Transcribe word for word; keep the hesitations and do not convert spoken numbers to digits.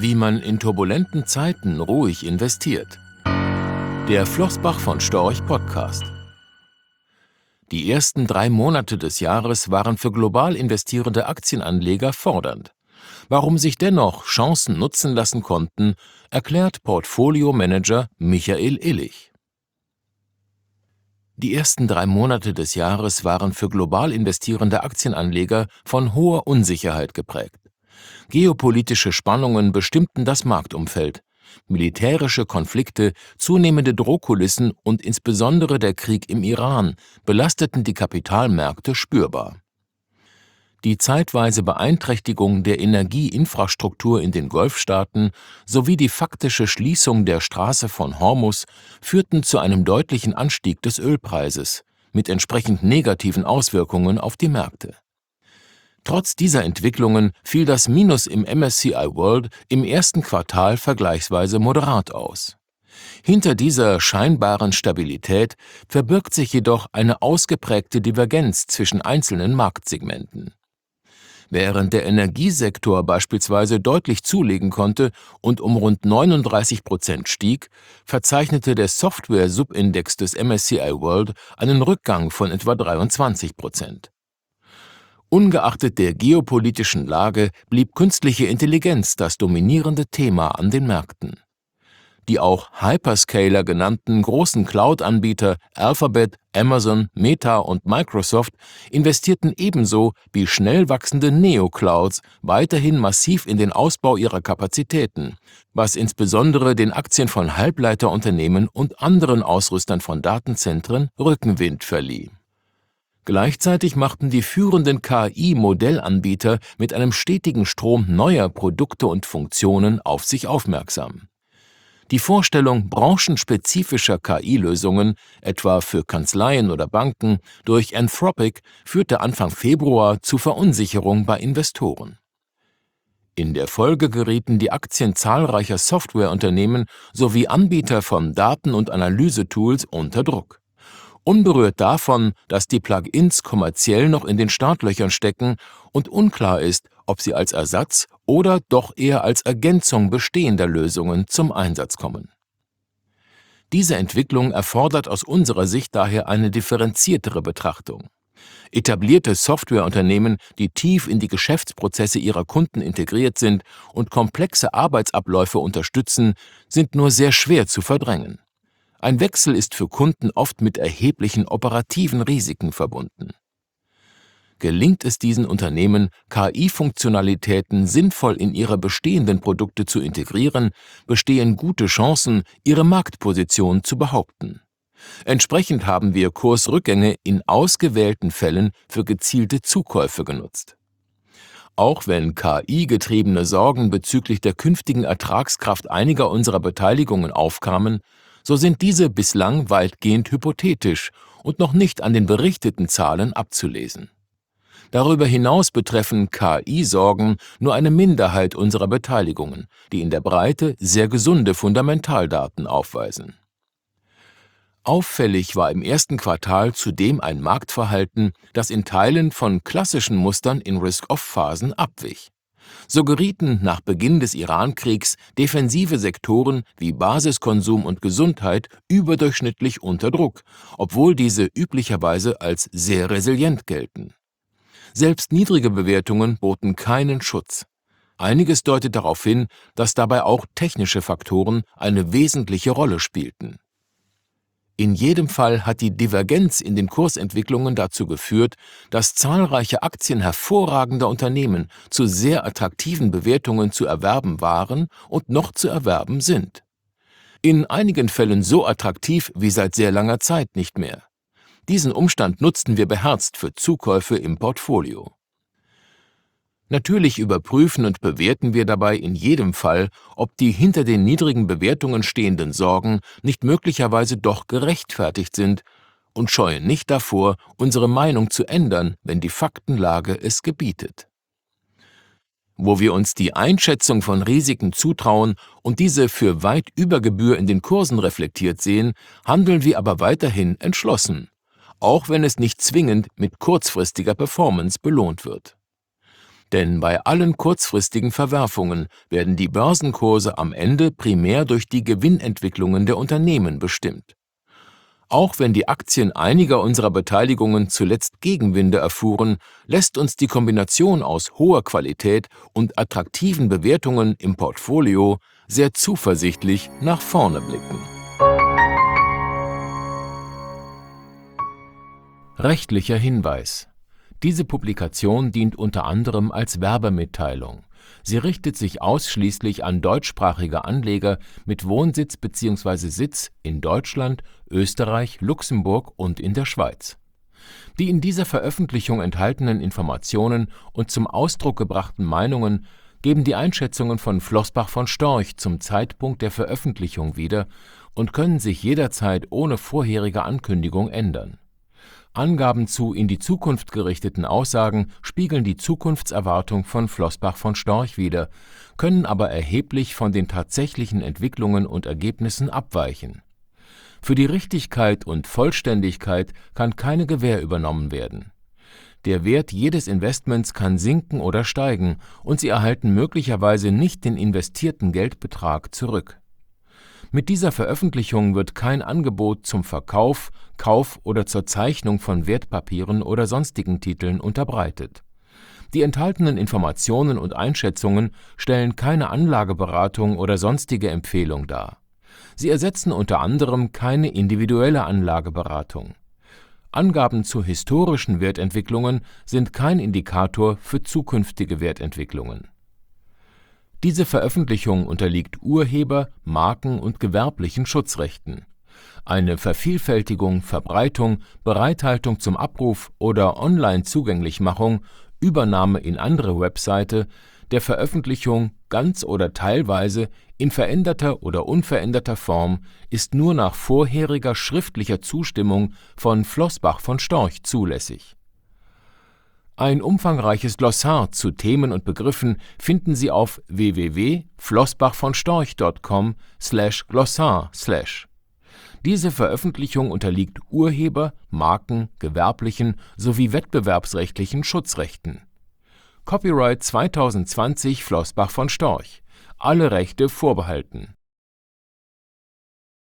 Wie man in turbulenten Zeiten ruhig investiert. Der Flossbach von Storch Podcast. Die ersten drei Monate des Jahres waren für global investierende Aktienanleger fordernd. Warum sich dennoch Chancen nutzen lassen konnten, erklärt Portfolio-Manager Michael Illig. Die ersten drei Monate des Jahres waren für global investierende Aktienanleger von hoher Unsicherheit geprägt. Geopolitische Spannungen bestimmten das Marktumfeld. Militärische Konflikte, zunehmende Drohkulissen und insbesondere der Krieg im Iran belasteten die Kapitalmärkte spürbar. Die zeitweise Beeinträchtigung der Energieinfrastruktur in den Golfstaaten sowie die faktische Schließung der Straße von Hormuz führten zu einem deutlichen Anstieg des Ölpreises, mit entsprechend negativen Auswirkungen auf die Märkte. Trotz dieser Entwicklungen fiel das Minus im M S C I World im ersten Quartal vergleichsweise moderat aus. Hinter dieser scheinbaren Stabilität verbirgt sich jedoch eine ausgeprägte Divergenz zwischen einzelnen Marktsegmenten. Während der Energiesektor beispielsweise deutlich zulegen konnte und um rund neununddreißig Prozent stieg, verzeichnete der Software-Subindex des M S C I World einen Rückgang von etwa dreiundzwanzig Prozent. Ungeachtet der geopolitischen Lage blieb künstliche Intelligenz das dominierende Thema an den Märkten. Die auch Hyperscaler genannten großen Cloud-Anbieter Alphabet, Amazon, Meta und Microsoft investierten ebenso wie schnell wachsende Neoclouds weiterhin massiv in den Ausbau ihrer Kapazitäten, was insbesondere den Aktien von Halbleiterunternehmen und anderen Ausrüstern von Datenzentren Rückenwind verlieh. Gleichzeitig machten die führenden K I-Modellanbieter mit einem stetigen Strom neuer Produkte und Funktionen auf sich aufmerksam. Die Vorstellung branchenspezifischer K I-Lösungen, etwa für Kanzleien oder Banken, durch Anthropic führte Anfang Februar zu Verunsicherung bei Investoren. In der Folge gerieten die Aktien zahlreicher Softwareunternehmen sowie Anbieter von Daten- und Analysetools unter Druck. Unberührt davon, dass die Plugins kommerziell noch in den Startlöchern stecken und unklar ist, ob sie als Ersatz oder doch eher als Ergänzung bestehender Lösungen zum Einsatz kommen. Diese Entwicklung erfordert aus unserer Sicht daher eine differenziertere Betrachtung. Etablierte Softwareunternehmen, die tief in die Geschäftsprozesse ihrer Kunden integriert sind und komplexe Arbeitsabläufe unterstützen, sind nur sehr schwer zu verdrängen. Ein Wechsel ist für Kunden oft mit erheblichen operativen Risiken verbunden. Gelingt es diesen Unternehmen, K I-Funktionalitäten sinnvoll in ihre bestehenden Produkte zu integrieren, bestehen gute Chancen, ihre Marktposition zu behaupten. Entsprechend haben wir Kursrückgänge in ausgewählten Fällen für gezielte Zukäufe genutzt. Auch wenn K I-getriebene Sorgen bezüglich der künftigen Ertragskraft einiger unserer Beteiligungen aufkamen, so sind diese bislang weitgehend hypothetisch und noch nicht an den berichteten Zahlen abzulesen. Darüber hinaus betreffen K I-Sorgen nur eine Minderheit unserer Beteiligungen, die in der Breite sehr gesunde Fundamentaldaten aufweisen. Auffällig war im ersten Quartal zudem ein Marktverhalten, das in Teilen von klassischen Mustern in Risk-Off-Phasen abwich. So gerieten nach Beginn des Iran-Kriegs defensive Sektoren wie Basiskonsum und Gesundheit überdurchschnittlich unter Druck, obwohl diese üblicherweise als sehr resilient gelten. Selbst niedrige Bewertungen boten keinen Schutz. Einiges deutet darauf hin, dass dabei auch technische Faktoren eine wesentliche Rolle spielten. In jedem Fall hat die Divergenz in den Kursentwicklungen dazu geführt, dass zahlreiche Aktien hervorragender Unternehmen zu sehr attraktiven Bewertungen zu erwerben waren und noch zu erwerben sind. In einigen Fällen so attraktiv wie seit sehr langer Zeit nicht mehr. Diesen Umstand nutzten wir beherzt für Zukäufe im Portfolio. Natürlich überprüfen und bewerten wir dabei in jedem Fall, ob die hinter den niedrigen Bewertungen stehenden Sorgen nicht möglicherweise doch gerechtfertigt sind und scheuen nicht davor, unsere Meinung zu ändern, wenn die Faktenlage es gebietet. Wo wir uns die Einschätzung von Risiken zutrauen und diese für weit über Gebühr in den Kursen reflektiert sehen, handeln wir aber weiterhin entschlossen, auch wenn es nicht zwingend mit kurzfristiger Performance belohnt wird. Denn bei allen kurzfristigen Verwerfungen werden die Börsenkurse am Ende primär durch die Gewinnentwicklungen der Unternehmen bestimmt. Auch wenn die Aktien einiger unserer Beteiligungen zuletzt Gegenwinde erfuhren, lässt uns die Kombination aus hoher Qualität und attraktiven Bewertungen im Portfolio sehr zuversichtlich nach vorne blicken. Rechtlicher Hinweis: Diese Publikation dient unter anderem als Werbemitteilung. Sie richtet sich ausschließlich an deutschsprachige Anleger mit Wohnsitz bzw. Sitz in Deutschland, Österreich, Luxemburg und in der Schweiz. Die in dieser Veröffentlichung enthaltenen Informationen und zum Ausdruck gebrachten Meinungen geben die Einschätzungen von Flossbach von Storch zum Zeitpunkt der Veröffentlichung wieder und können sich jederzeit ohne vorherige Ankündigung ändern. Angaben zu in die Zukunft gerichteten Aussagen spiegeln die Zukunftserwartung von Flossbach von Storch wider, können aber erheblich von den tatsächlichen Entwicklungen und Ergebnissen abweichen. Für die Richtigkeit und Vollständigkeit kann keine Gewähr übernommen werden. Der Wert jedes Investments kann sinken oder steigen und Sie erhalten möglicherweise nicht den investierten Geldbetrag zurück. Mit dieser Veröffentlichung wird kein Angebot zum Verkauf, Kauf oder zur Zeichnung von Wertpapieren oder sonstigen Titeln unterbreitet. Die enthaltenen Informationen und Einschätzungen stellen keine Anlageberatung oder sonstige Empfehlung dar. Sie ersetzen unter anderem keine individuelle Anlageberatung. Angaben zu historischen Wertentwicklungen sind kein Indikator für zukünftige Wertentwicklungen. Diese Veröffentlichung unterliegt Urheber-, Marken- und gewerblichen Schutzrechten. Eine Vervielfältigung, Verbreitung, Bereithaltung zum Abruf oder Online-Zugänglichmachung, Übernahme in andere Webseite, der Veröffentlichung ganz oder teilweise in veränderter oder unveränderter Form ist nur nach vorheriger schriftlicher Zustimmung von Flossbach von Storch zulässig. Ein umfangreiches Glossar zu Themen und Begriffen finden Sie auf w w w punkt flossbachvonstorch punkt com slash glossar slash. Diese Veröffentlichung unterliegt Urheber-, Marken-, gewerblichen sowie wettbewerbsrechtlichen Schutzrechten. Copyright zwanzig zwanzig Flossbach von Storch. Alle Rechte vorbehalten.